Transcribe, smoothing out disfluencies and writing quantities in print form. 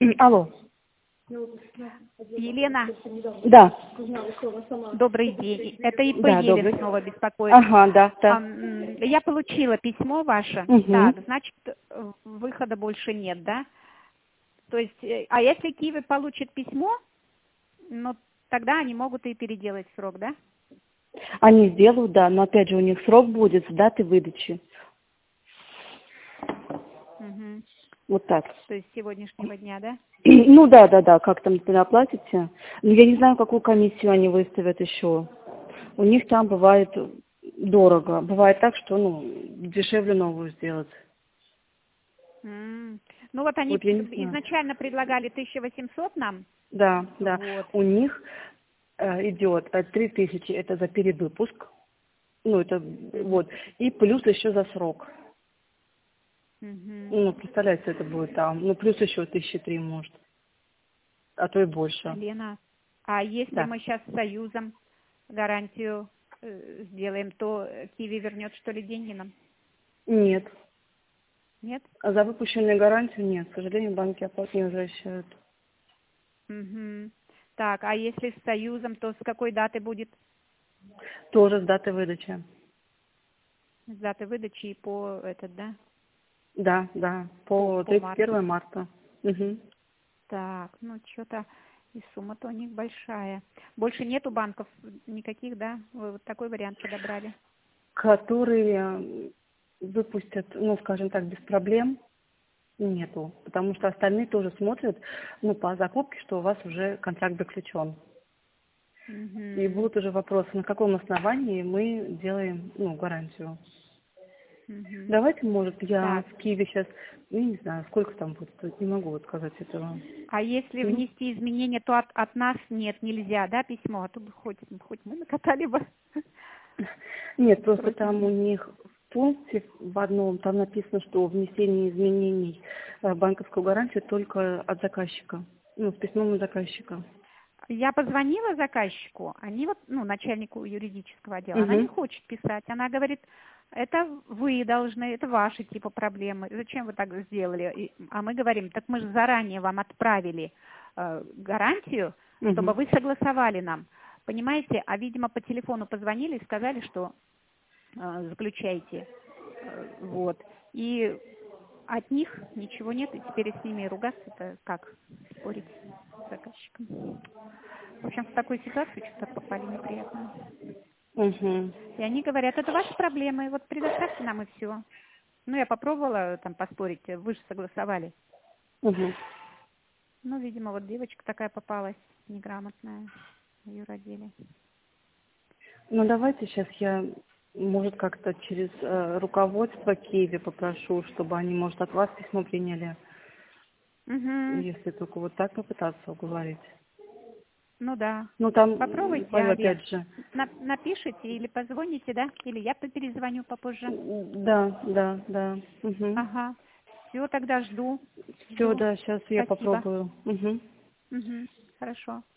Алло. Елена, Да. добрый день. Это ИП Да, Елен добрый. снова беспокоит. Ага, да. Я получила письмо ваше. Угу. Так, значит, выхода больше нет, да? То есть, а если Киви получит письмо, ну, тогда они могут и переделать срок, да? Они сделают, да, но опять же у них срок будет с даты выдачи. Угу. Вот так. То есть с сегодняшнего дня, да? Ну да, как там вы оплатите. Но я не знаю, какую комиссию они выставят еще. У них там бывает дорого. Бывает так, что, дешевле новую сделать. Ну вот они Вот я не знаю. изначально предлагали 1800 нам. Да. Вот. У них идет 3000, это за перевыпуск. Это вот. И плюс еще за срок. Представляете, это будет там. Плюс еще 1003 может. А то и больше. Лена, а если Да. мы сейчас с Союзом гарантию сделаем, то Киви вернет, что ли, деньги нам? Нет. Нет? А за выпущенную гарантию нет. К сожалению, банки оплату не возвращают. Угу. Так, а если с Союзом, то с какой даты будет? Тоже с даты выдачи. С даты выдачи и по да? Да. По По марту. 31 марта. Угу. Так, что-то и сумма-то у них большая. Больше нету банков никаких, да? Вы вот такой вариант подобрали? Которые выпустят, скажем так, без проблем, нету. Потому что остальные тоже смотрят, по закупке, что у вас уже контракт заключен. Угу. И будут уже вопросы, на каком основании мы делаем, гарантию. Угу. Давайте, может, я Так. в Киеве сейчас, не знаю, сколько там будет стоить, не могу сказать этого. А если внести изменения, то от нас нельзя, да, письмо? А то бы хоть мы накатали бы. Нет, просто там у них в пункте в одном, там написано, что внесение изменений в банковскую гарантию только от заказчика, с письмом от заказчика. Я позвонила заказчику, они начальнику юридического отдела, она не хочет писать, она говорит, это вы должны, это ваши типа проблемы, зачем вы так сделали? А мы говорим, так мы же заранее вам отправили гарантию, чтобы вы согласовали нам, понимаете? А видимо по телефону позвонили и сказали, что заключайте, вот, и от них ничего нет, и теперь с ними ругаться-то как спорить с заказчиком. В общем, в такую ситуацию что-то попали неприятно. И они говорят, это ваши проблемы, вот предоставьте нам и все. Я попробовала там поспорить, вы же согласовали. Видимо, вот девочка такая попалась, неграмотная в юроделе. Давайте сейчас я, может, как-то через руководство Киева попрошу, чтобы они, может, от вас письмо приняли. Если только вот так попытаться уговорить. Да. Там, попробуйте, опять же. напишите или позвоните, да? Или я перезвоню попозже. Да. Ага. Все, тогда жду. Все, да, сейчас я Спасибо. попробую. Хорошо.